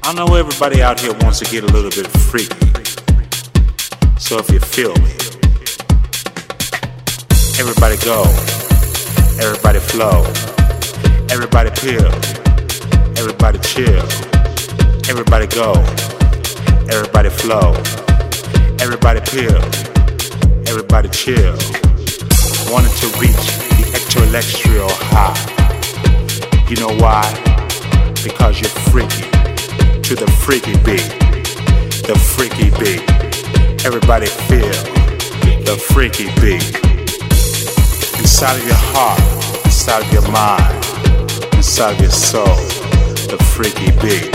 I know everybody out here wants to get a little bit freaky. So if you feel me, everybody go, everybody flow, everybody peel, everybody chill, everybody go, everybody flow, everybody peel, everybody chill. Wanting to reach the extraterrestrial high. You know why? Because you're freaky. To the freaky beat, the freaky beat. Everybody feel the freaky beat. Inside of your heart, inside of your mind, inside of your soul, the freaky beat.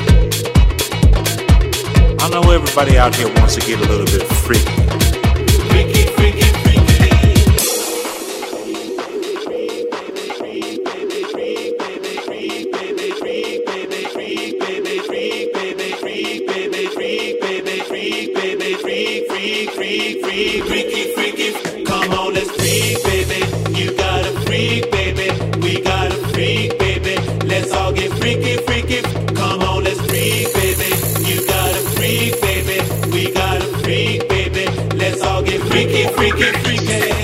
I know everybody out here wants to get a little bit freaky. Freaky, freaky, freaky. Freaky, freaky, come on, let's freak, baby. You got a freak, baby. We got a freak, baby. Let's all get freaky, freaky. Come on, let's freak, baby. You got a freak, baby. We got a freak, baby. Let's all get freaky, freaky, freaky.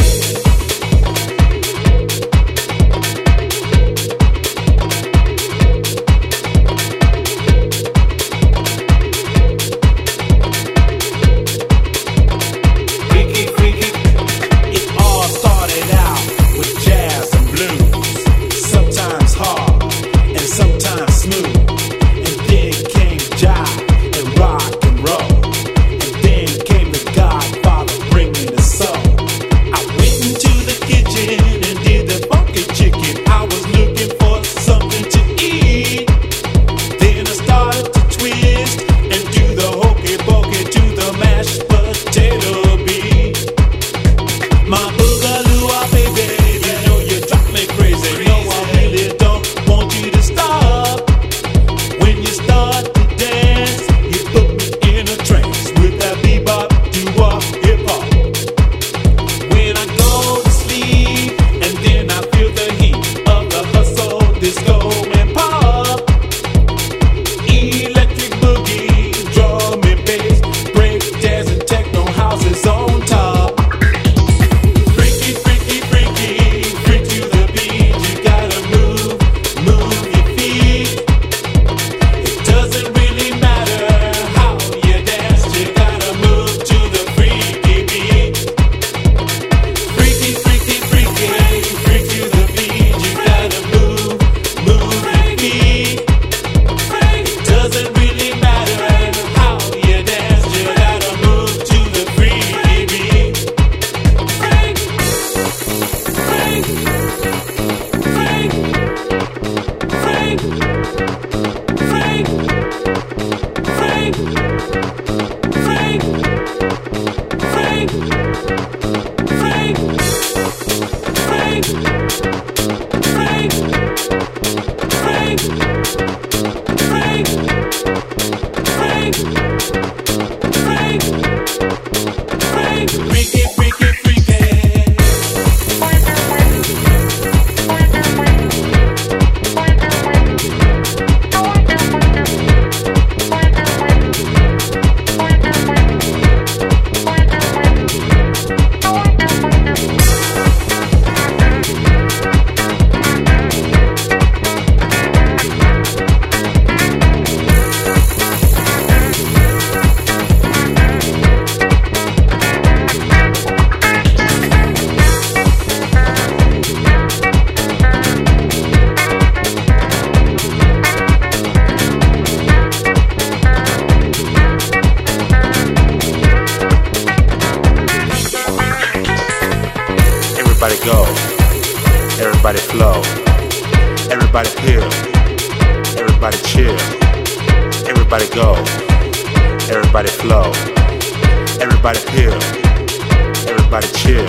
Everybody go, everybody flow, everybody peel, everybody chill, everybody go, everybody flow, everybody peel, everybody chill.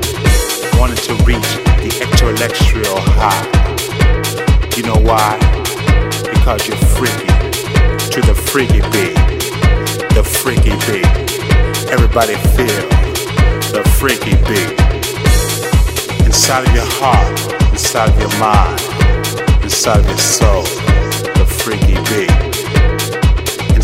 Wanted to reach the extraterrestrial high. You know why? Because you're freaky. To the freaky beat, the freaky beat. Everybody feel the freaky beat. Inside of your heart, inside of your mind, inside of your soul, the freaky beat.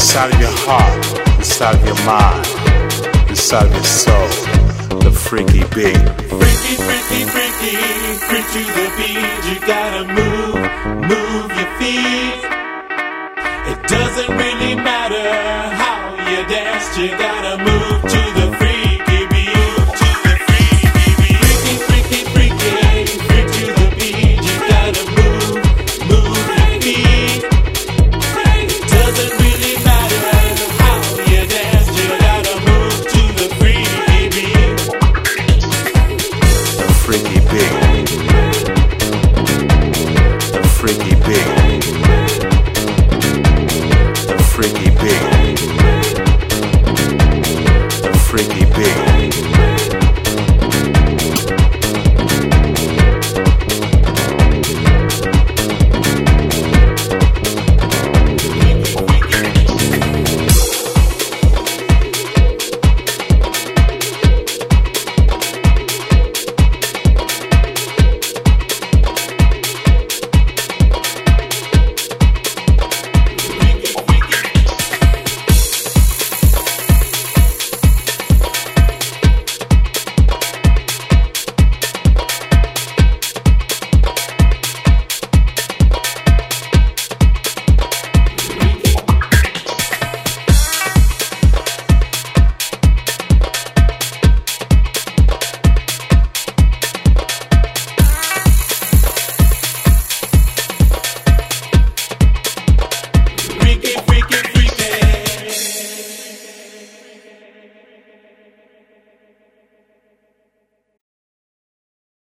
inside of your heart, inside of your mind, inside of your soul, the freaky beat. Freaky, freaky, freaky, freak to the beat. You gotta move your feet. It doesn't really matter how you dance. You gotta move to the